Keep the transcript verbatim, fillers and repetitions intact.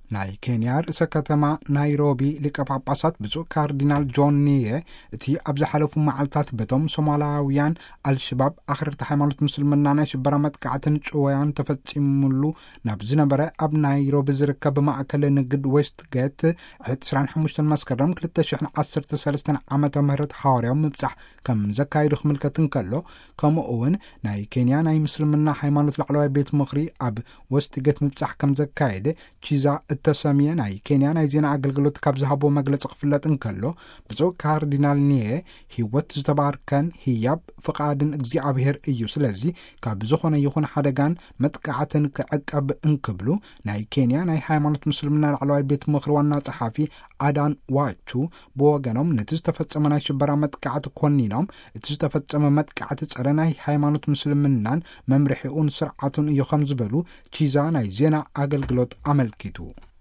ናይ ኬንያ ርእሰ ከተማ ናይሮቢ ሊቀ ጳጳሳት ብፁዕ ካርዲናል ጆን ኒየ እቲ ኣብ ዝሓለፉ መዓልታት በቶም ሶማላውያን አልሸባብ ኣኽርርቲ ሃይማኖት ምስልምና ናይ ሽበራ መጥቃዕትን ጭወያን ተፈጺሙሉ ናብ ዝነበረ ኣብ ናይሮቢ ዝርከብ ማእከል ንግድ ዌስት ጌት ዕስራን ሓሙሽተን መስከረም ክልተ ሽሕን ዓሰርተ ሰለስተ ዓመተ ምህረት ሓዋርያዊ ምብጻሕ ከም ዘካይዱ ክምልከት እንከሎ ከምኡ እውን ናይ ኬንያ ናይ ምስልምና ሃይማኖት ላዕለዋይ ቤት ምኽሪ ኣብ ዌስት ጌት ምብጻሕ ከም ዘካየደ ቺዛ ተሰሚየ ናይ ኬንያ ናይ ዜና አገልግሎት ካብ ዝሃቦ መግለጽ ክፍለጥ እንከሎ ብፁዕ ካርዲናል ኒየ ህይወት ዝተባርከን ህያብ ፍቃድን እግዚአብሔር እዩ ስለዚ ካብ ዝኾነ ይኹን ሓደጋን መጥቃዕትን ክዕቀብ እንክብሉ ናይ ኬንያ ናይ ሃይማኖት ምስልምና ላዕለዋይ ቤት ምኽሪ ዋና ጸሓፊ አዳን ዋቹ ብወገኖም ነቲ ዝተፈጸመ ናይ ሽበራ መጥቃዕቲ ኮኒኖም እቲ ዝተፈጸመ መጥቃዕቲ ጸረ ናይ ሃይማኖት ምስልምናን መምርሒኡን ስርዓቱን እዩ ከም ዝበሉ ቺዛ ናይ ዜና አገልግሎት አመልኪቱ